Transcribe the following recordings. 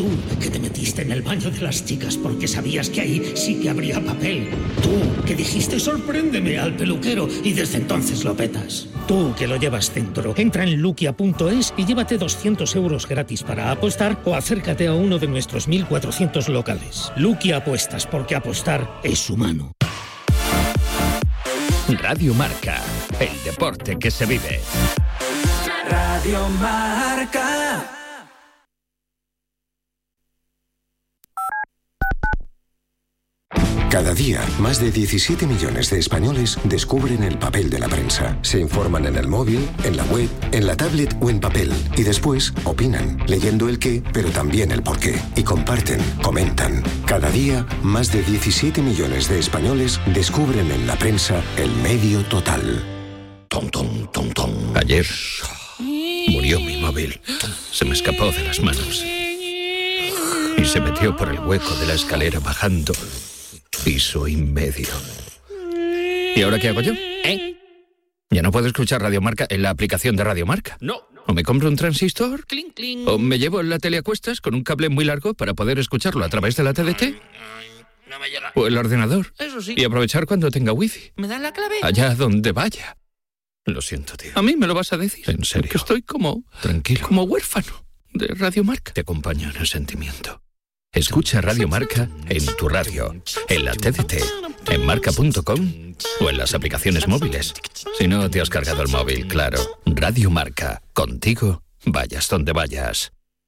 Tú, que te metiste en el baño de las chicas porque sabías que ahí sí que habría papel. Tú, que dijiste sorpréndeme al peluquero y desde entonces lo petas. Tú, que lo llevas dentro. Entra en lukia.es y llévate 200 euros gratis para apostar o acércate a uno de nuestros 1.400 locales. Lukia Apuestas, porque apostar es humano. Radio Marca, el deporte que se vive. Radio Marca. Cada día, más de 17 millones de españoles descubren el papel de la prensa. Se informan en el móvil, en la web, en la tablet o en papel. Y después opinan, leyendo el qué, pero también el por qué. Y comparten, comentan. Cada día, más de 17 millones de españoles descubren en la prensa el medio total. Tom, tom, tom, tom. Ayer murió mi móvil. Se me escapó de las manos. Y se metió por el hueco de la escalera bajando. Piso y medio. ¿Y ahora qué hago yo? ¿Ya no puedo escuchar Radio Marca en la aplicación de Radio Marca? No. ¿O me compro un transistor? Clink, clink. ¿O me llevo la tele a cuestas con un cable muy largo para poder escucharlo a través de la TDT? No me llega. ¿O el ordenador? Eso sí. Y aprovechar cuando tenga wifi. ¿Me dan la clave? Allá donde vaya. Lo siento, tío. ¿A mí me lo vas a decir? ¿En serio? Que estoy como... Tranquilo. Como huérfano de Radio Marca. Te acompaño en el sentimiento. Escucha Radio Marca en tu radio, en la TDT, en marca.com o en las aplicaciones móviles. Si no te has cargado el móvil, claro. Radio Marca, contigo, vayas donde vayas.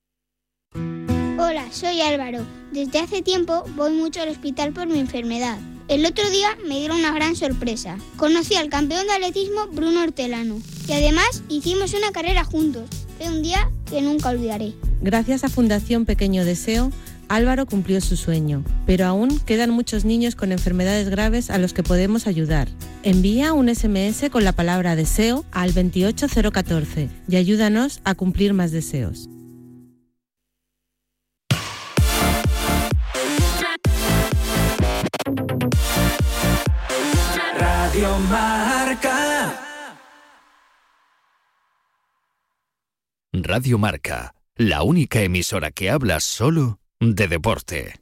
Hola, soy Álvaro. Desde hace tiempo voy mucho al hospital por mi enfermedad. El otro día me dieron una gran sorpresa. Conocí al campeón de atletismo Bruno Hortelano y además hicimos una carrera juntos. Fue un día que nunca olvidaré. Gracias a Fundación Pequeño Deseo, Álvaro cumplió su sueño, pero aún quedan muchos niños con enfermedades graves a los que podemos ayudar. Envía un SMS con la palabra deseo al 28014 y ayúdanos a cumplir más deseos. Radio Marca. Radio Marca, la única emisora que habla solo de deporte.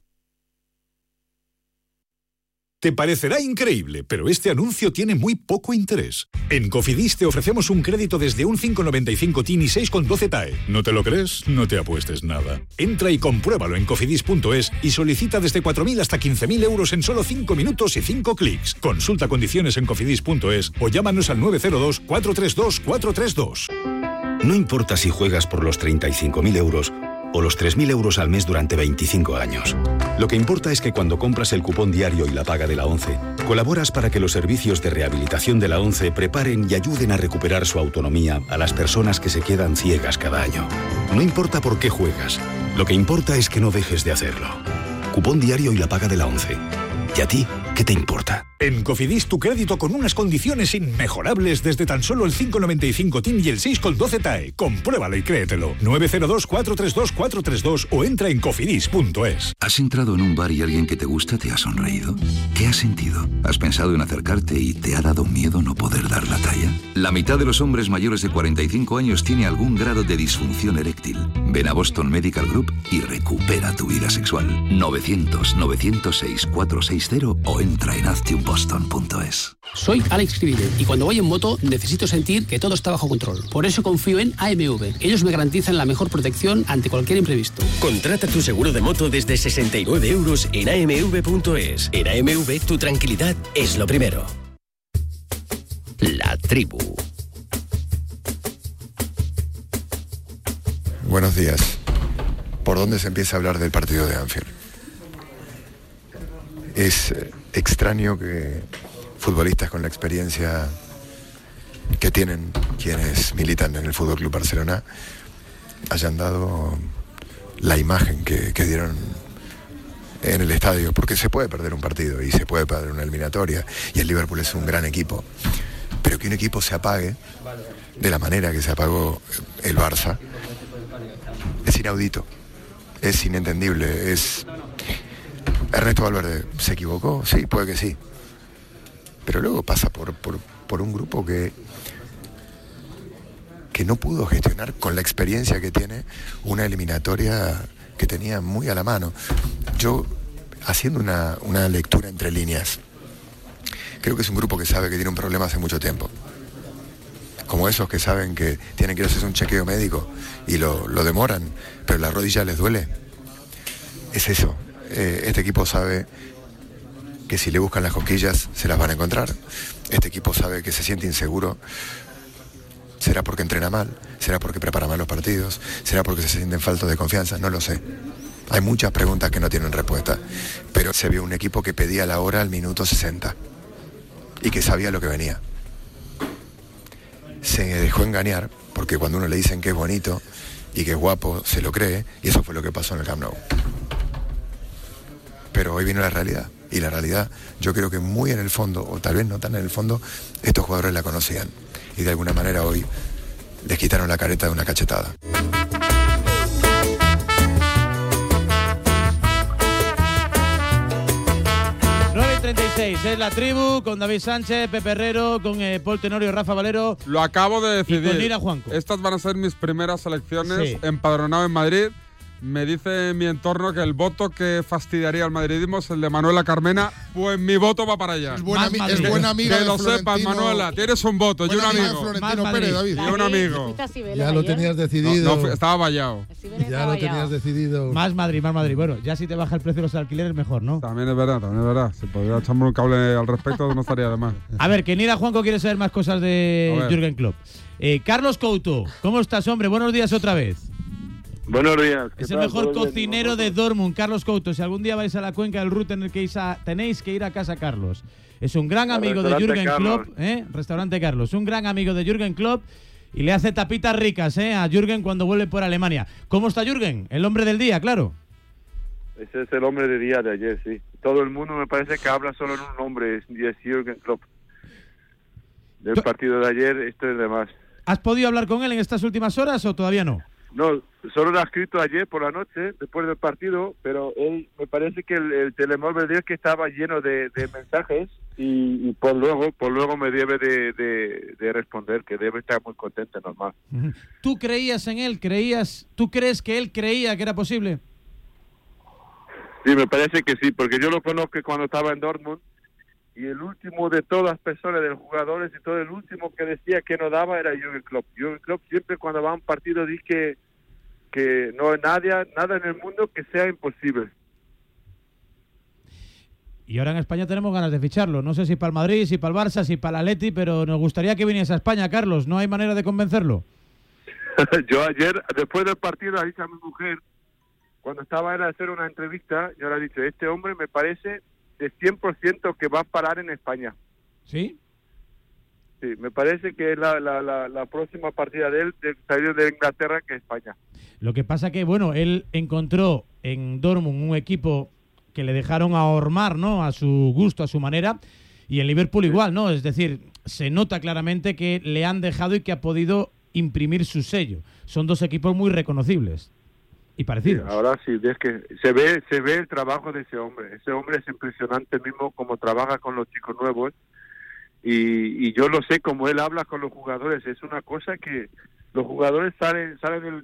Te parecerá increíble, pero este anuncio tiene muy poco interés. En Cofidis te ofrecemos un crédito desde un 5,95 TIN y 6,12 TAE. ¿No te lo crees? No te apuestes nada. Entra y compruébalo en cofidis.es y solicita desde 4.000 hasta 15.000 euros en solo 5 minutos y 5 clics. Consulta condiciones en cofidis.es o llámanos al 902 432 432. No importa si juegas por los 35.000 euros o los 3.000 euros al mes durante 25 años. Lo que importa es que cuando compras el cupón diario y la paga de la ONCE, colaboras para que los servicios de rehabilitación de la ONCE preparen y ayuden a recuperar su autonomía a las personas que se quedan ciegas cada año. No importa por qué juegas, lo que importa es que no dejes de hacerlo. Cupón diario y la paga de la ONCE. ¿Y a ti qué te importa? En Cofidis tu crédito con unas condiciones inmejorables desde tan solo el 5,95 TIN y el 6,12 TAE. Compruébalo y créetelo. 902 432 432 o entra en cofidis.es. ¿Has entrado en un bar y alguien que te gusta te ha sonreído? ¿Qué has sentido? ¿Has pensado en acercarte y te ha dado miedo no poder dar la talla? La mitad de los hombres mayores de 45 años tiene algún grado de disfunción eréctil. Ven a Boston Medical Group y recupera tu vida sexual. 900-906-460 o entra en hazteunboston.es. Soy Alex Cribillé y cuando voy en moto necesito sentir que todo está bajo control. Por eso confío en AMV. Ellos me garantizan la mejor protección ante cualquier imprevisto. Contrata tu seguro de moto desde 69 euros en amv.es. En AMV tu tranquilidad es lo primero. La tribu. Buenos días. ¿Por dónde se empieza a hablar del partido de Anfield? Es extraño que futbolistas con la experiencia que tienen quienes militan en el Fútbol Club Barcelona hayan dado la imagen que dieron en el estadio, porque se puede perder un partido y se puede perder una eliminatoria y el Liverpool es un gran equipo, pero que un equipo se apague de la manera que se apagó el Barça es inaudito, es inentendible, es... Ernesto Valverde se equivocó, sí, puede que sí, pero luego pasa por un grupo que no pudo gestionar con la experiencia que tiene una eliminatoria que tenía muy a la mano. Yo, haciendo una lectura entre líneas, creo que es un grupo que sabe que tiene un problema hace mucho tiempo. Como esos que saben que tienen que ir a hacerse un chequeo médico y lo demoran, pero la rodilla les duele. Es eso. Este equipo sabe que si le buscan las cosquillas se las van a encontrar. Este equipo sabe que se siente inseguro. ¿Será porque entrena mal? ¿Será porque prepara mal los partidos? ¿Será porque se sienten faltos de confianza? No lo sé. Hay muchas preguntas que no tienen respuesta. Pero se vio un equipo que pedía la hora al minuto 60 y que sabía lo que venía. Se dejó engañar, porque cuando uno le dicen que es bonito y que es guapo, se lo cree, y eso fue lo que pasó en el Camp Nou. Pero hoy vino la realidad, y la realidad yo creo que muy en el fondo, o tal vez no tan en el fondo, estos jugadores la conocían, y de alguna manera hoy les quitaron la careta de una cachetada. Es La Tribu con David Sánchez, Pepe Herrero, con Paul Tenorio y Rafa Valero. Lo acabo de decidir. Y con Nira Juanco. Estas van a ser mis primeras elecciones, sí. Empadronado en Madrid. Me dice mi entorno que el voto que fastidiaría al madridismo es el de Manuela Carmena, pues mi voto va para allá. Es buena amiga que de lo sepas, Manuela, tienes un voto y un amigo. Florentino Pérez, David. Y un amigo. Ya lo tenías decidido. No, estaba vallado. Ya lo tenías decidido. Más Madrid. Bueno, ya si te baja el precio de los alquileres, mejor, ¿no? También es verdad. Si podría echarme un cable al respecto, no estaría de más. A ver, que Nira Juanco quiere saber más cosas de Jürgen Klopp. Carlos Couto, ¿cómo estás, hombre? Buenos días otra vez. Buenos días. Es el mejor cocinero de Dortmund, Carlos Couto. Si algún día vais a la cuenca del Ruhr, tenéis que ir a casa Carlos. Es un gran amigo de Jürgen Klopp, Restaurante Carlos. Un gran amigo de Jürgen Klopp y le hace tapitas ricas a Jürgen cuando vuelve por Alemania. ¿Cómo está Jürgen? El hombre del día, claro. Ese es el hombre del día de ayer, sí. Todo el mundo me parece que habla solo en un nombre, es Jürgen Klopp. Del partido de ayer, esto es de más. ¿Has podido hablar con él en estas últimas horas o todavía no? No, solo lo ha escrito ayer por la noche, después del partido, pero él, me parece que el telemóvil de él que estaba lleno de mensajes y por luego me debe de responder, que debe estar muy contento, normal. ¿Tú creías en él? ¿Tú crees que él creía que era posible? Sí, me parece que sí, porque yo lo conozco cuando estaba en Dortmund y el último de todas las personas, de los jugadores y todo, el último que decía que no daba era Jürgen Klopp. Jürgen Klopp siempre cuando va a un partido dice que no hay nada en el mundo que sea imposible. Y ahora en España tenemos ganas de ficharlo. No sé si para el Madrid, si para el Barça, si para el Atleti, pero nos gustaría que viniese a España, Carlos. ¿No hay manera de convencerlo? Yo ayer, después del partido, le dije a mi mujer, cuando estaba a hacer una entrevista, yo le he dicho, este hombre me parece de 100% que va a parar en España. ¿Sí? Sí, me parece que es la próxima partida de él, de salir de Inglaterra, que España. Lo que pasa que, bueno, él encontró en Dortmund un equipo que le dejaron ahormar, ¿no?, a su gusto, a su manera, y en Liverpool igual, ¿no? Es decir, se nota claramente que le han dejado y que ha podido imprimir su sello. Son dos equipos muy reconocibles y parecidos. Sí, ahora sí, es que se ve el trabajo de ese hombre. Ese hombre es impresionante mismo como trabaja con los chicos nuevos y yo lo sé como él habla con los jugadores. Es una cosa que los jugadores salen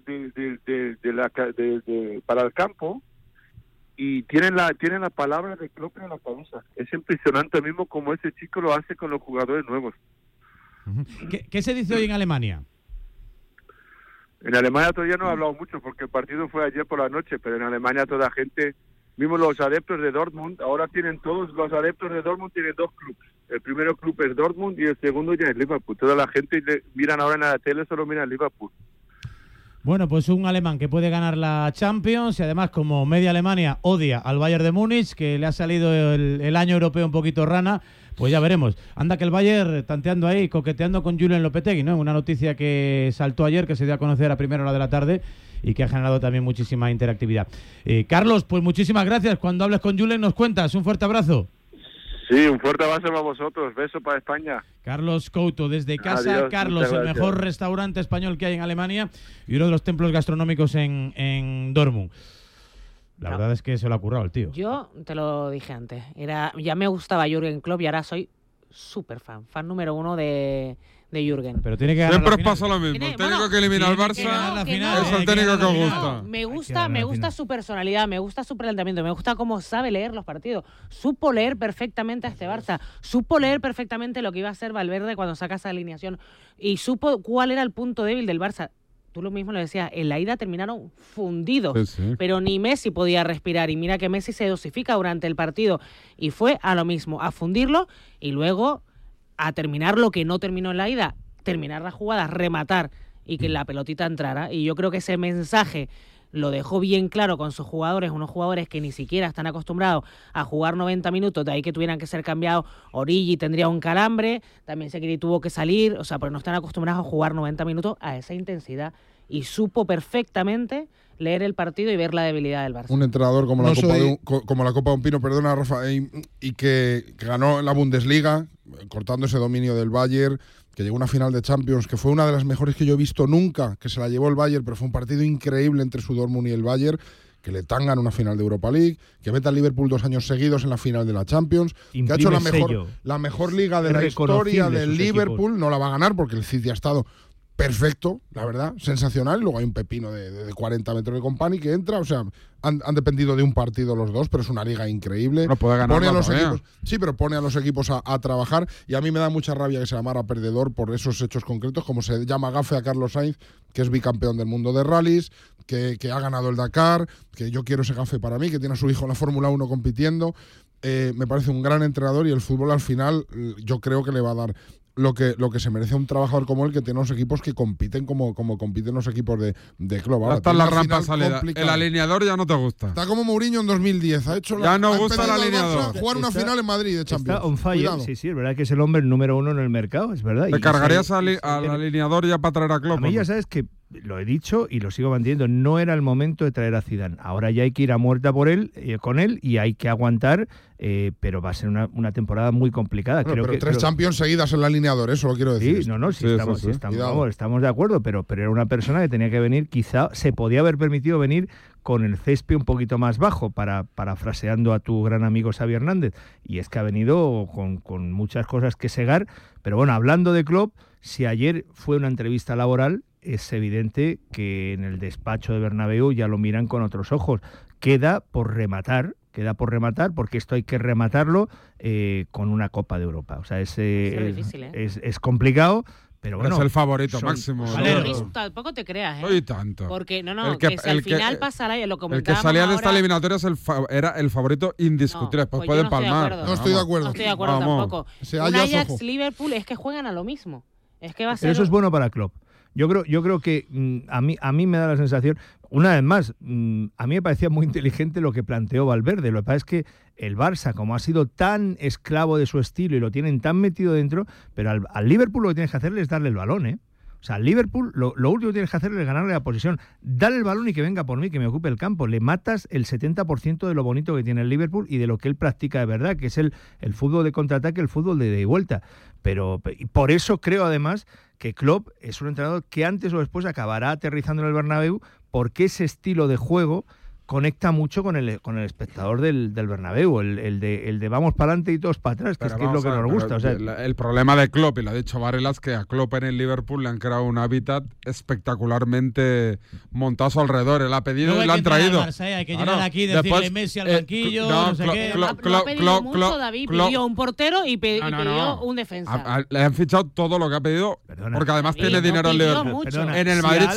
para el campo y tienen la palabra de Klopp en la cabeza. Es impresionante mismo como ese chico lo hace con los jugadores nuevos. ¿Qué se dice hoy en Alemania? En Alemania todavía no he hablado mucho porque el partido fue ayer por la noche, pero en Alemania toda gente, mismo los adeptos de Dortmund, ahora tienen todos los adeptos de Dortmund tienen dos clubes. El primero club es Dortmund y el segundo ya es Liverpool. Toda la gente miran ahora en la tele, solo miran Liverpool. Bueno, pues un alemán que puede ganar la Champions y además como media Alemania odia al Bayern de Múnich, que le ha salido el año europeo un poquito rana, pues ya veremos. Anda que el Bayern tanteando ahí, coqueteando con Julen Lopetegui, ¿no? Una noticia que saltó ayer, que se dio a conocer a primera hora de la tarde y que ha generado también muchísima interactividad. Carlos, pues muchísimas gracias. Cuando hables con Julen nos cuentas. Un fuerte abrazo. Sí, un fuerte abrazo para vosotros. Beso para España. Carlos Couto, desde casa. Adiós, Carlos, el mejor restaurante español que hay en Alemania y uno de los templos gastronómicos en Dortmund. La verdad es que se lo ha currado el tío. Yo te lo dije antes. Ya me gustaba Jürgen Klopp y ahora soy súper fan número 1 de Jürgen. Pero tiene que ganar siempre la final. pasa lo mismo. El técnico que elimina al Barça es el técnico que os gusta. Me gusta su personalidad, me gusta su planteamiento, me gusta cómo sabe leer los partidos. Supo leer perfectamente a este Barça, supo leer perfectamente lo que iba a hacer Valverde cuando saca esa alineación y supo cuál era el punto débil del Barça. Tú lo mismo lo decías, en la ida terminaron fundidos, sí. Pero ni Messi podía respirar y mira que Messi se dosifica durante el partido y fue a lo mismo, a fundirlo y luego a terminar lo que no terminó en la ida, terminar las jugadas, rematar y que la pelotita entrara. Y yo creo que ese mensaje lo dejó bien claro con sus jugadores, unos jugadores que ni siquiera están acostumbrados a jugar 90 minutos, de ahí que tuvieran que ser cambiados. Origi tendría un calambre, también Shaqiri tuvo que salir, o sea, pero no están acostumbrados a jugar 90 minutos a esa intensidad. Y supo perfectamente leer el partido y ver la debilidad del Barça. Un entrenador como la Copa de un Pino, perdona Rafa, y que ganó la Bundesliga, cortando ese dominio del Bayern, que llegó a una final de Champions, que fue una de las mejores que yo he visto nunca, que se la llevó el Bayern, pero fue un partido increíble entre su Dortmund y el Bayern, que le tangan una final de Europa League, que mete al Liverpool 2 años seguidos en la final de la Champions, que ha hecho la mejor liga de la historia del Liverpool, equipos. No la va a ganar porque el City ha estado perfecto, la verdad, sensacional. Luego hay un pepino de 40 metros de Company que entra, o sea, han dependido de un partido los dos, pero es una liga increíble. No puede ganar pone a los equipos, sí, pero pone a los equipos a trabajar, y a mí me da mucha rabia que se llamara perdedor por esos hechos concretos, como se llama gafe a Carlos Sainz, que es bicampeón del mundo de rallies, que ha ganado el Dakar, que yo quiero ese gafe para mí, que tiene a su hijo en la Fórmula 1 compitiendo. Me parece un gran entrenador y el fútbol al final yo creo que le va a dar lo que se merece a un trabajador como él, que tiene unos equipos que compiten como compiten los equipos de club. Ahora, está en la rampa salida. El alineador ya no te gusta. Está como Mourinho en 2010. Ya no gusta el alineador. Jugar una final en Madrid de Champions. Está on fire. Sí, es verdad que es el hombre número 1 en el mercado, es verdad. ¿Te cargarías al alineador ya para traer a Klopp? A mí ya sabes que lo he dicho y lo sigo manteniendo, no era el momento de traer a Zidane. Ahora ya hay que ir a muerta por él, con él, y hay que aguantar, pero va a ser una temporada muy complicada. Bueno, pero 3 Champions seguidas en el alineador, eso lo quiero decir. Sí, estamos de acuerdo, pero era una persona que tenía que venir, quizá se podía haber permitido venir con el césped un poquito más bajo, parafraseando a tu gran amigo Xavi Hernández, y es que ha venido con muchas cosas que segar. Pero bueno, hablando de Klopp, si ayer fue una entrevista laboral, es evidente que en el despacho de Bernabéu ya lo miran con otros ojos. Queda por rematar, porque esto hay que rematarlo con una Copa de Europa. O sea, es difícil, es complicado. Pero bueno, es el favorito máximo. Tampoco te creas, Soy tanto. Porque si al final pasa lo comentábamos. El que salía de esta eliminatoria era el favorito indiscutible. Después puede palmar. No estoy de acuerdo. No estoy de acuerdo tampoco. Un Ajax-Liverpool es que juegan a lo mismo. Es que va a ser. Pero eso es bueno para Klopp. Yo creo que a mí me da la sensación, una vez más, a mí me parecía muy inteligente lo que planteó Valverde. Lo que pasa es que el Barça, como ha sido tan esclavo de su estilo y lo tienen tan metido dentro, pero al Liverpool lo que tienes que hacerle es darle el balón, ¿eh? O sea, al Liverpool lo último que tienes que hacerle es ganarle la posesión. Dale el balón y que venga por mí, que me ocupe el campo. Le matas el 70% de lo bonito que tiene el Liverpool y de lo que él practica de verdad, que es el fútbol de contraataque, el fútbol de ida y vuelta. Pero por eso creo además que Klopp es un entrenador que antes o después acabará aterrizando en el Bernabéu, porque ese estilo de juego conecta mucho con el espectador del Bernabéu, el de vamos para adelante y todos para atrás, que es lo que nos gusta. O sea, el problema de Klopp, y lo ha dicho Varela, es que a Klopp en el Liverpool le han creado un hábitat espectacularmente montado a su alrededor. Él ha pedido y lo han traído. Hay que llegar aquí y decirle Messi al banquillo, no sé qué. No ha pedido mucho, David. Pidió un portero y pidió un defensa. Le han fichado todo lo que ha pedido, porque además tiene dinero el Liverpool. En el Madrid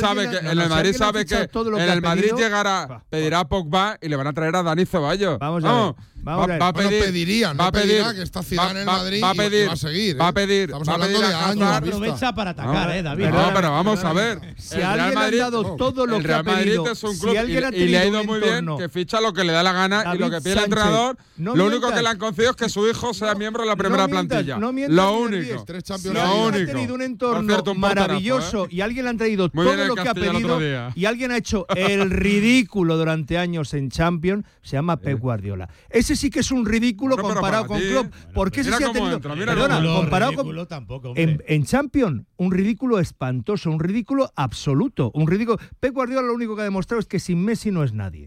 sabe que en el Madrid llegará, pedirá a Pogba y le van a traer a Dani Ceballos. Vamos a ver. Pediría que está Zidane en el Madrid y va a seguir. Va a pedir. Estamos hablando de años. Aprovecha para atacar, David. No, pero vamos a ver. Si alguien le ha dado todo lo que ha pedido, es un club y le ha ido muy bien, que ficha lo que le da la gana, y lo que pide el entrenador, lo único que le han concedido es que su hijo sea miembro de la primera plantilla. Lo único. Si alguien ha tenido un entorno maravilloso y alguien le han traído todo lo que ha pedido y alguien ha hecho el ridículo durante años en Champions, se llama Pep Guardiola. Ese sí que es un ridículo comparado con Klopp, porque ese sí ha tenido, comparado con en Champions, un ridículo espantoso, un ridículo absoluto, un ridículo. Pep Guardiola lo único que ha demostrado es que sin Messi no es nadie.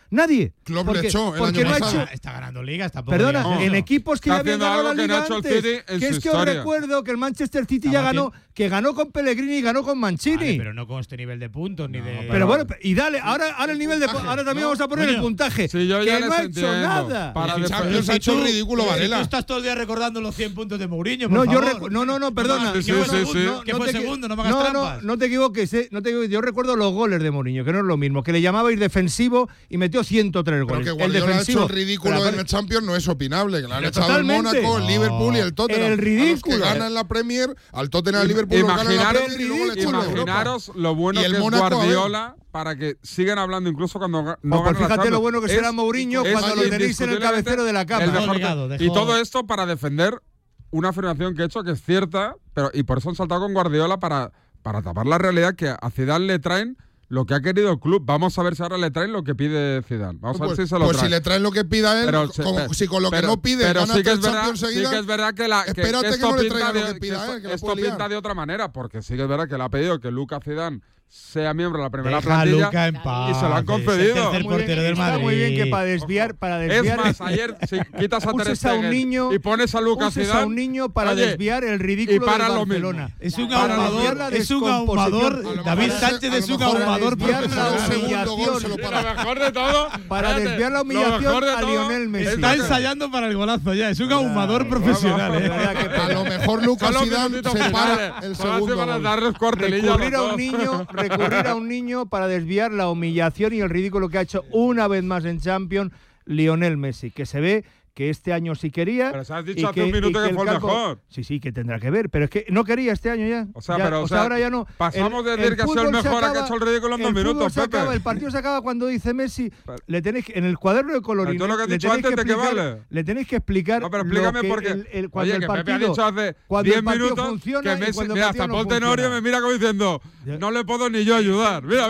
Nadie. Klopp le echó el porque año no ha pasado. hecho. Está ganando ligas, tampoco. Perdona, digamos. en equipos que ya habían ganado la liga que antes. que es que os recuerdo que el Manchester City ya ganó, que ganó con Pellegrini y ganó con Mancini. Vale, pero no con este nivel de puntos ni de. Pero bueno, y dale, ahora el nivel de. Ahora también vamos a poner el puntaje. Sí, yo que ya no ha hecho entiendo. nada. Para el Champions ha hecho el ridículo, Varela. Tú estás todo el día recordando los 100 puntos de Mourinho. No, yo perdona. Sí. Que fue segundo, no me hagas trampas. No te equivoques, Yo recuerdo los goles de Mourinho, que no es lo mismo, que le llamabais defensivo y metió 103 goles. Pero que Guardiola ha hecho el ridículo en el Champions no es opinable. Que le han echado el Mónaco, el Liverpool y el Tottenham. El ridículo. A los que ganan la Premier, al Tottenham, al Liverpool, ganan la Premier y luego le echan la Europa. Imaginaros lo bueno Y que el es Mónaco, Guardiola para que sigan hablando incluso cuando no pues ganan la fíjate Champions. lo bueno que será Mourinho cuando lo tenéis en el cabecero de la cama. Y todo esto para defender una afirmación que he hecho que es cierta, y por eso han saltado con Guardiola para tapar la realidad que a Zidane le traen lo que ha querido el club. Vamos a ver si ahora le traen lo que pide Zidane. Vamos a ver si se lo traen. Pues si le traen lo que pida él, si con lo que no pide gana sí que tres Champions seguidas, sí que es verdad que espérate que no le traiga lo que pida él, que esto pinta de otra manera, porque sí que es verdad que le ha pedido que Lucas Zidane sea miembro de la primera Deja plantilla Luka en paz, y se lo han concedido. Es el tercer portero del Madrid. Está muy bien que para desviar es más, ayer si quitas a Ter Stegen y pones a Lucas Zidane, a un niño para desviar el ridículo y para del lo Barcelona. Mismo. Es un ahumador, David Sánchez es un ahumador profesional. Lo mejor de todo, para desviar la humillación a Lionel Messi. Está ensayando para el golazo ya, es un ahumador profesional. A lo mejor Lucas Zidane se para el segundo gol. Recurrir a un niño para desviar la humillación y el ridículo que ha hecho una vez más en Champions Lionel Messi, que se ve que este año sí quería. Pero se has dicho hace un minuto que fue el mejor. Sí, que tendrá que ver, pero es que no quería este año ya. O sea, ahora ya no. Pasamos de decir que ha sido el mejor a que ha hecho el ridículo en 2 minutos, Pepe. El partido se acaba cuando dice Messi, le tenéis que, en el cuaderno de colorín. Lo que has dicho antes de que vale. Le tenéis que explicar. No, pero explícame por qué. Oye, que Pepe ha dicho hace 10 minutos que Messi. Mira, hasta Paul Tenorio me mira como diciendo, no le puedo ni yo ayudar. Mira.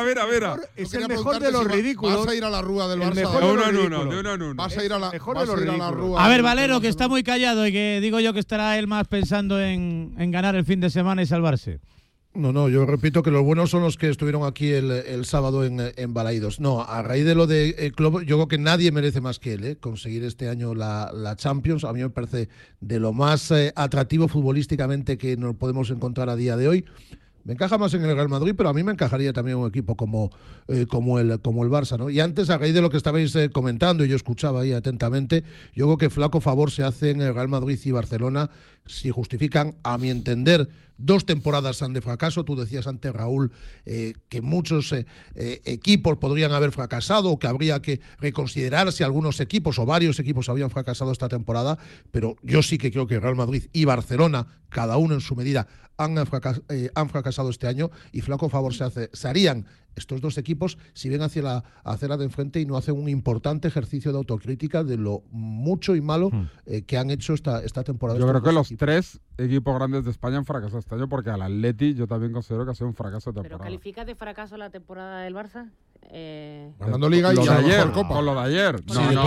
Es el mejor de los ridículos. Vas a ir a la rúa del Barça. De uno en uno. Vas a ir a la rúa. A ver, Valero, que está muy callado y que digo yo que estará él más pensando en ganar el fin de semana y salvarse. No, yo repito que los buenos son los que estuvieron aquí el sábado en Balaídos. No, a raíz de lo de Klopp, yo creo que nadie merece más que él, conseguir este año la Champions. A mí me parece de lo más atractivo futbolísticamente que nos podemos encontrar a día de hoy. Me encaja más en el Real Madrid, pero a mí me encajaría también un equipo como el Barça, ¿no? Y antes, a raíz de lo que estabais comentando, y yo escuchaba ahí atentamente, yo creo que flaco favor se hace en el Real Madrid y Barcelona si justifican, a mi entender, 2 temporadas de fracaso. Tú decías antes, Raúl, que muchos equipos podrían haber fracasado o que habría que reconsiderar si algunos equipos o varios equipos habían fracasado esta temporada, pero yo sí que creo que Real Madrid y Barcelona, cada uno en su medida, han fracasado este año, y flaco favor se harían estos 2 equipos si ven hacia la acera de enfrente y no hacen un importante ejercicio de autocrítica de lo mucho y malo que han hecho esta temporada. Yo creo que los 3 equipos grandes de España han fracasado este año, porque al Atleti yo también considero que ha sido un fracaso de temporada. ¿Pero calificas de fracaso la temporada del Barça? Ganando Liga y a lo mejor Copa. Con lo de ayer.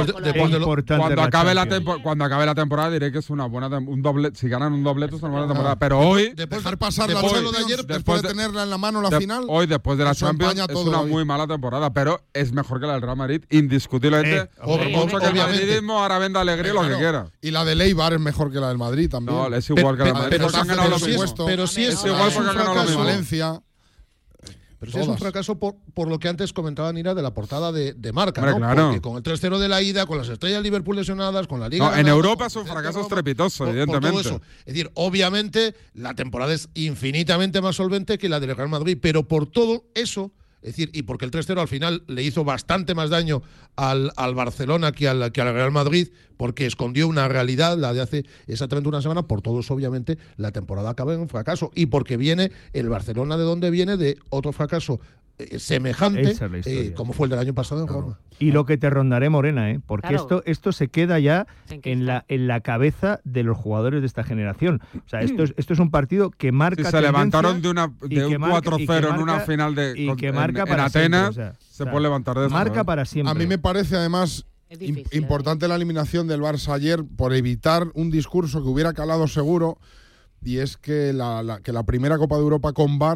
Cuando acabe la temporada diré que es una buena un doble. Si ganan un doblete es una buena temporada. Pero hoy dejar pasar la lo de ayer después de tenerla en la mano la final. Hoy después de la Champions es una muy mala temporada, pero es mejor que la del Real Madrid indiscutiblemente. Por mucho que el madridismo ahora venda alegría lo que quiera. Y la de Eibar es mejor que la del Madrid también. No, es igual que la del Madrid. Pero sí es igual porque han ganado lo mismo. Valencia. Pero sí es un fracaso por lo que antes comentaba Nira de la portada de Marca, ¿no? Claro. Porque con el 3-0 de la ida, con las estrellas de Liverpool lesionadas, con la Liga... No, en Europa es un fracaso estrepitoso, evidentemente. Por todo eso. Es decir, obviamente, la temporada es infinitamente más solvente que la del Real Madrid, pero por todo eso... Es decir, y porque el 3-0 al final le hizo bastante más daño al Barcelona que al Real Madrid, porque escondió una realidad, la de hace exactamente una semana. Por todo eso, obviamente, la temporada acaba en un fracaso. Y porque viene el Barcelona de donde viene, de otro fracaso semejante, como fue el del año pasado en Roma. Y lo que te rondaré, Morena, porque esto se queda ya en la cabeza de los jugadores de esta generación. O sea, esto es un partido que marca. Si se levantaron de un 4-0 en una final en Atenas, se puede levantar de eso. Marca para siempre. A mí me parece además importante la eliminación del Barça ayer por evitar un discurso que hubiera calado seguro, y es que la primera Copa de Europa con VAR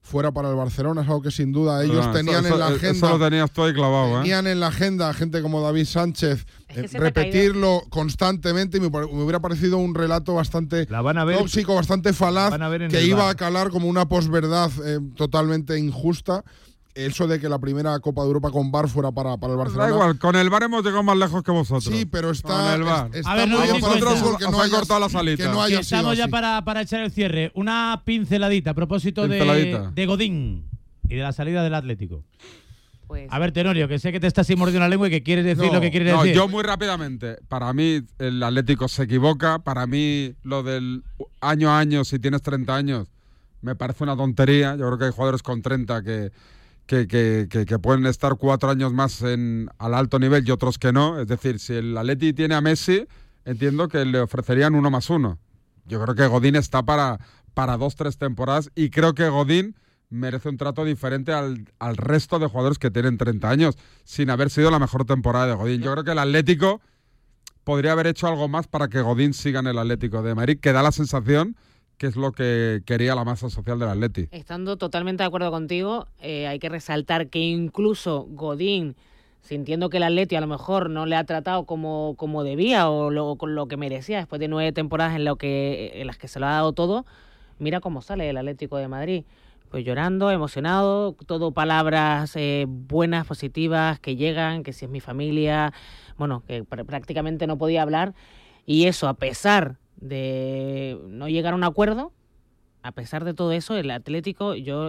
fuera para el Barcelona, es algo que sin duda ellos tenían en la agenda. Eso lo tenías todo ahí clavado, Tenían en la agenda gente como David Sánchez, repetirlo constantemente, y me hubiera parecido un relato bastante tóxico, bastante falaz, que iba a calar como una posverdad totalmente injusta. Eso de que la primera Copa de Europa con VAR fuera para el Barcelona. Da igual, con el VAR hemos llegado más lejos que vosotros. Sí, pero está con el VAR. Está muy bien para nosotros que no haya cortado la salita. Que no haya sido Estamos ya así. para echar el cierre. Una pinceladita a propósito de Godín y de la salida del Atlético. A ver, Tenorio, que sé que te estás así mordiendo la lengua y que quieres decir lo que quieres decir. Yo muy rápidamente. Para mí el Atlético se equivoca. Para mí lo del año a año, si tienes 30 años, me parece una tontería. Yo creo que hay jugadores con 30 que pueden estar 4 años más al alto nivel y otros que no. Es decir, si el Atleti tiene a Messi, entiendo que le ofrecerían 1+1. Yo creo que Godín está para 2-3 temporadas, y creo que Godín merece un trato diferente al resto de jugadores que tienen 30 años, sin haber sido la mejor temporada de Godín. Yo creo que el Atlético podría haber hecho algo más para que Godín siga en el Atlético de Madrid, que da la sensación que es lo que quería la masa social del Atleti. Estando totalmente de acuerdo contigo, hay que resaltar que incluso Godín, sintiendo que el Atleti a lo mejor no le ha tratado como debía o con lo que merecía después de 9 temporadas en las que se lo ha dado todo, mira cómo sale el Atlético de Madrid. Pues llorando, emocionado, todo palabras buenas, positivas, que llegan, que si es mi familia, bueno, que prácticamente no podía hablar, y eso a pesar de no llegar a un acuerdo, a pesar de todo eso, el Atlético, esto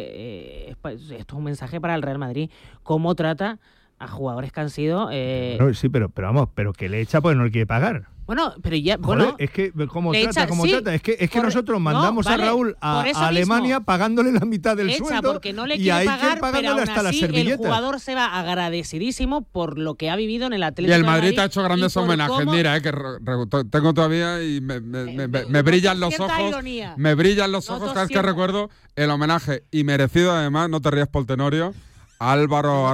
es un mensaje para el Real Madrid, cómo trata a jugadores que han sido... sí, pero vamos, pero que le echa porque no le quiere pagar. Bueno, pero ya... Joder, es que ¿cómo trata? Es que nosotros mandamos a Raúl a Alemania pagándole la mitad del sueldo, porque no le quiere pagar, pero aún así el jugador se va agradecidísimo por lo que ha vivido en el Atlético de Madrid. Y el Madrid te ha hecho grandes homenajes. Mira, que tengo todavía y me brillan los ojos. Me brillan los ojos cada vez que recuerdo el homenaje, y merecido además, no te rías por Tenorio, Álvaro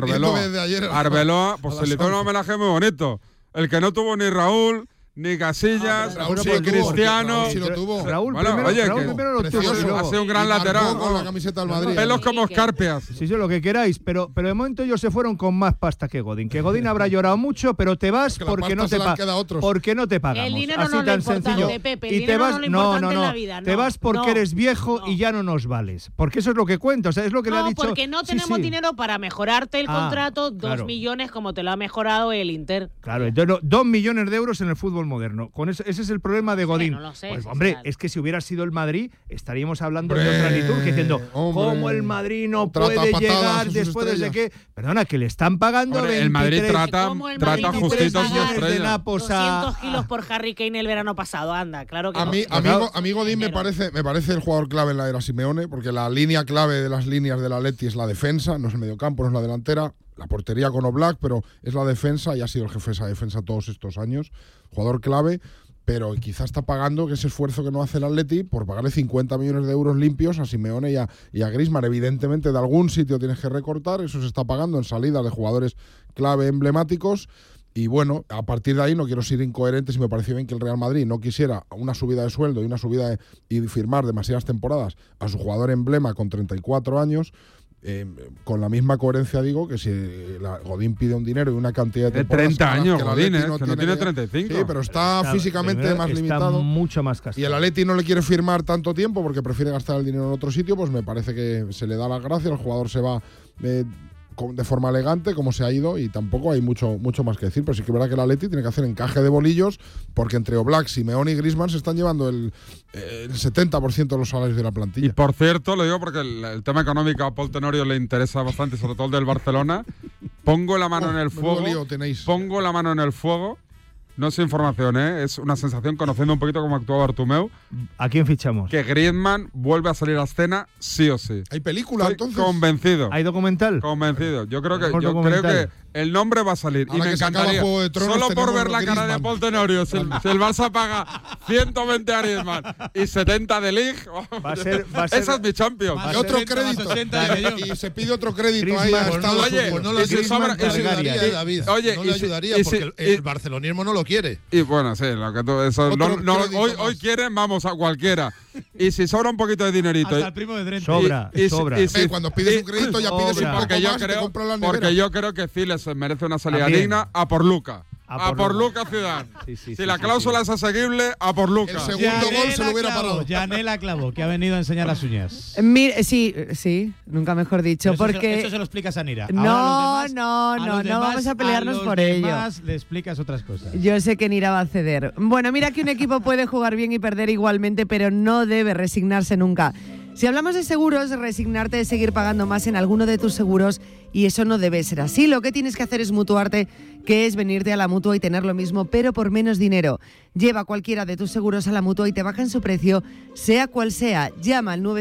Arbeloa, pues se le hizo un homenaje muy bonito. El que no tuvo ni Raúl, ni Casillas, ni Cristiano. Raúl primero lo tuvo. Ha sido un gran lateral. Con la camiseta del Madrid. Pelos como escarpias. Sí, lo que queráis, pero de momento ellos se fueron con más pasta que Godín. Que Godín habrá llorado mucho, pero te vas porque no te pagamos. El dinero así no tan es lo sencillo. importante, Pepe. Y te vas, no. Te vas porque eres viejo y ya no nos vales. Porque eso es lo que cuenta. O sea, es lo que le ha dicho. No, porque no tenemos dinero para mejorarte el contrato, 2 millones como te lo ha mejorado el Inter. Claro, entonces 2 millones de euros en el fútbol moderno. Con ese es el problema de Godín. No lo sé, pues hombre, es que si hubiera sido el Madrid, estaríamos hablando de otra liturgia, diciendo cómo el Madrid no puede llegar después de que, perdona, que le están pagando 23, el Madrid trata justito sus estrellas. 200 kilos por Harry Kane el verano pasado, anda, claro que a mí Godín me parece el jugador clave en la era Simeone, porque la línea clave de las líneas del Atleti es la defensa, no es el mediocampo, no es la delantera, la portería con Oblak, pero es la defensa, y ha sido el jefe de esa defensa todos estos años, jugador clave, pero quizá está pagando ese esfuerzo que no hace el Atleti por pagarle 50 millones de euros limpios a Simeone y a Griezmann. Evidentemente de algún sitio tienes que recortar, eso se está pagando en salidas de jugadores clave emblemáticos. Y bueno, a partir de ahí no quiero ser incoherente, si me pareció bien que el Real Madrid no quisiera una subida de sueldo y firmar demasiadas temporadas a su jugador emblema con 34 años. Con la misma coherencia digo que si Godín pide un dinero y una cantidad de temporadas 30 años Godín, que no tiene 35. Sí, pero está físicamente más limitado, mucho más castigado. Y el Atleti no le quiere firmar tanto tiempo porque prefiere gastar el dinero en otro sitio, pues me parece que se le da la gracia, el jugador se va de forma elegante como se ha ido, y tampoco hay mucho más que decir, pero sí que es verdad que el Atleti tiene que hacer encaje de bolillos, porque entre Oblak, Simeone y Griezmann se están llevando el 70% de los salarios de la plantilla. Y por cierto, lo digo porque el tema económico a Paul Tenorio le interesa bastante, sobre todo el del Barcelona. Pongo la mano en el fuego. No es información, es una sensación, conociendo un poquito cómo actuaba Bartomeu. ¿A quién fichamos? Que Griezmann vuelve a salir a escena sí o sí. ¿Hay película entonces? Convencido. ¿Hay documental? Convencido. Yo creo que el nombre va a salir. Ahora y me encantaría. Solo por ver la cara de Paul Tenorio, si el Barça paga 120 a Griezmann y 70 de Ligt, va a ser esa es mi Champions. Y otro crédito. Y se pide otro crédito ahí a Estados Unidos. Pues no le ayudaría, David. No le ayudaría porque el barcelonismo no lo quiere. quiere. Y bueno, sí, lo que tú, eso, hoy quieren, vamos a cualquiera. Y si sobra un poquito de dinerito. Hasta el primo de Drenthe. Sobra. Cuando pides un crédito ya pides un poco más, te compras la nevera. Porque yo creo que Ziles merece una salida digna a por Luca. A por Luca Zidane. Si la cláusula es asequible, a por Luca. El segundo gol se lo hubiera parado. Janela Clavo, que ha venido a enseñar las uñas. Sí, nunca mejor dicho. Porque eso se lo explicas a Nira. No vamos a pelearnos por ello. Además, le explicas otras cosas. Yo sé que Nira va a ceder. Bueno, mira que un equipo puede jugar bien y perder igualmente, pero no debe resignarse nunca. Si hablamos de seguros, resignarte es seguir pagando más en alguno de tus seguros y eso no debe ser así. Lo que tienes que hacer es mutuarte, que es venirte a la Mutua y tener lo mismo, pero por menos dinero. Lleva cualquiera de tus seguros a la Mutua y te bajan su precio, sea cual sea. Llama al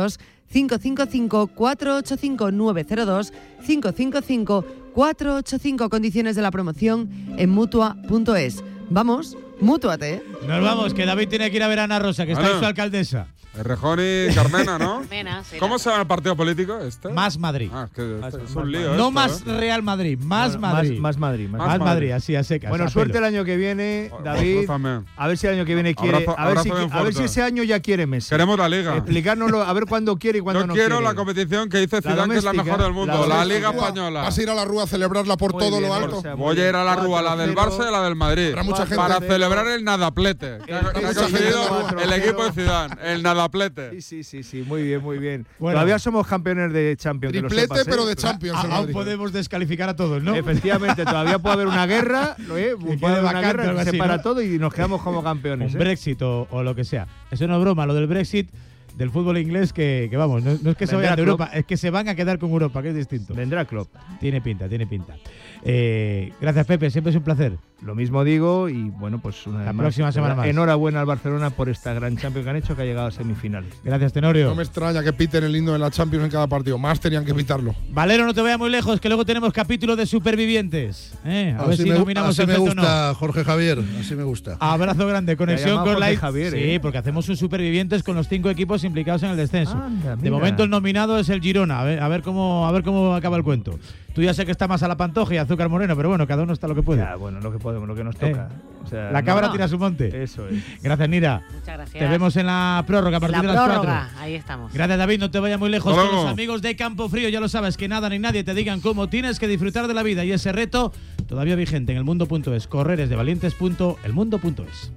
902-555-485, 902-555-485. Condiciones de la promoción en Mutua.es. Vamos, mútuate. Nos vamos, que David tiene que ir a ver a Ana Rosa, que está en su alcaldesa. Rejón y Carmena, ¿no? ¿Cómo se llama el partido político este? Más Madrid. Es un lío. No más Real Madrid, más Madrid. Más Madrid. Más Madrid, así a secas. Bueno, suerte el año que viene, David. A ver si el año que viene quiere. A ver si ese año ya quiere Messi. Queremos la Liga. Explicárnoslo, a ver cuándo quiere y cuándo no quiere. Yo quiero la competición que dice Zidane, que es la mejor del mundo, la Liga Española. ¿Vas a ir a la Rúa a celebrarla por todo lo alto? Voy a ir a la Rúa, la del Barça y la del Madrid. Para celebrar el nadaplete que ha conseguido el equipo de Zidane. El nadaplete. Sí, muy bien. Bueno, todavía somos campeones de Champions. Triplete, pero de Champions. Aún podemos descalificar a todos, ¿no? Efectivamente, todavía puede haber una guerra, puede haber una guerra que separa todo y nos quedamos como campeones. Un Brexit o lo que sea. Eso no es broma, lo del Brexit del fútbol inglés que vamos, no es que se vayan de Europa, es que se van a quedar con Europa, que es distinto. Vendrá Klopp. Tiene pinta. Gracias, Pepe, siempre es un placer. Lo mismo digo y bueno, pues la próxima semana más. Enhorabuena al Barcelona por esta gran Champions que han hecho, que ha llegado a semifinales. Gracias, Tenorio. No me extraña que piten el himno de la Champions en cada partido, más tenían que pitarlo. Valero, no te vayas muy lejos, que luego tenemos capítulo de Supervivientes. A ver si nominamos el me gusta, no. Jorge Javier, así me gusta. Abrazo grande, conexión con Live. Javier, sí, porque hacemos un Supervivientes con los 5 equipos implicados en el descenso. De momento el nominado es el Girona, a ver cómo acaba el cuento. Tú ya sé que está más a la Pantoja y Azúcar Moreno, pero bueno, cada uno está lo que puede. Ya, bueno, lo que podemos, lo que nos toca. O sea, la cabra tira su monte. Eso es. Gracias, Nira. Muchas gracias. Te vemos en la prórroga a partir de las 4. Ahí estamos. Gracias, David. No te vayas muy lejos con los amigos de Campo Frío. Ya lo sabes, que nada ni nadie te digan cómo tienes que disfrutar de la vida. Y ese reto todavía vigente en elmundo.es. Correr es de valientes.elmundo.es.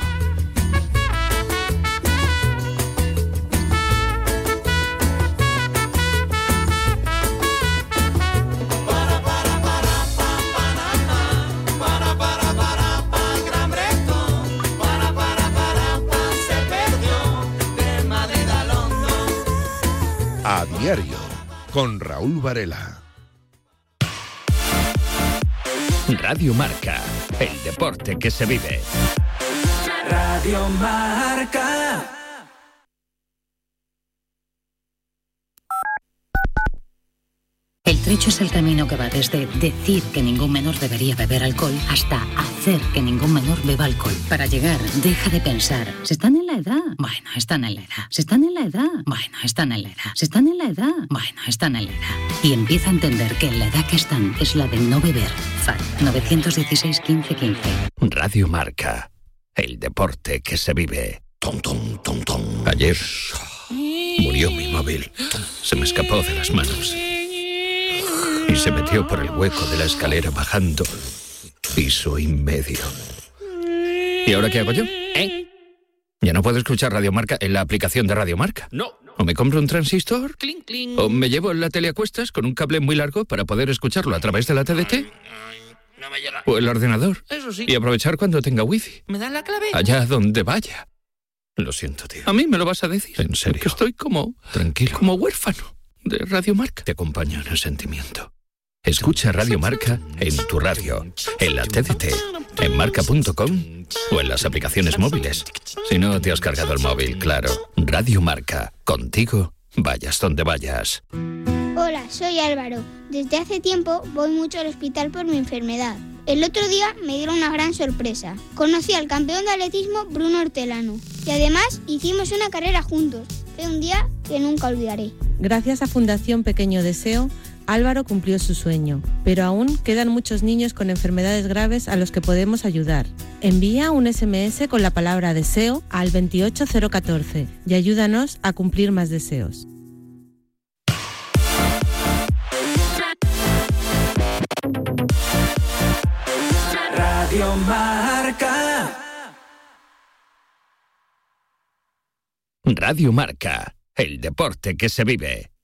A diario, con Raúl Varela. Radio Marca, el deporte que se vive. Radio Marca. El trecho es el camino que va desde decir que ningún menor debería beber alcohol hasta hacer que ningún menor beba alcohol. Para llegar, deja de pensar, ¿se están en la edad? Bueno, están en la edad. ¿Se están en la edad? Bueno, están en la edad. ¿Se están en la edad? Bueno, están en la edad. Y empieza a entender que la edad que están es la de no beber. FAD 916 15 15. Radio Marca, el deporte que se vive. Ayer murió mi móvil. Se me escapó de las manos y se metió por el hueco de la escalera bajando piso y medio. ¿Y ahora qué hago yo? Ya no puedo escuchar Radio Marca en la aplicación de Radio Marca. No. O me compro un transistor, o me llevo la tele a cuestas con un cable muy largo para poder escucharlo a través de la TDT. No me llega. O el ordenador. Eso sí. Y aprovechar cuando tenga wifi. ¿Me das la clave? Allá donde vaya. Lo siento, tío. A mí me lo vas a decir. En serio. Que estoy como... Tranquilo. Como huérfano de Radio Marca. Te acompaño en el sentimiento. Escucha Radio Marca en tu radio, en la TDT, en marca.com o en las aplicaciones móviles. Si no te has cargado el móvil, claro. Radio Marca. Contigo, vayas donde vayas. Hola, soy Álvaro. Desde hace tiempo voy mucho al hospital por mi enfermedad. El otro día me dieron una gran sorpresa. Conocí al campeón de atletismo Bruno Hortelano y además hicimos una carrera juntos. Fue un día que nunca olvidaré. Gracias a Fundación Pequeño Deseo, Álvaro cumplió su sueño, pero aún quedan muchos niños con enfermedades graves a los que podemos ayudar. Envía un SMS con la palabra deseo al 28014 y ayúdanos a cumplir más deseos. Radio Marca. Radio Marca, el deporte que se vive.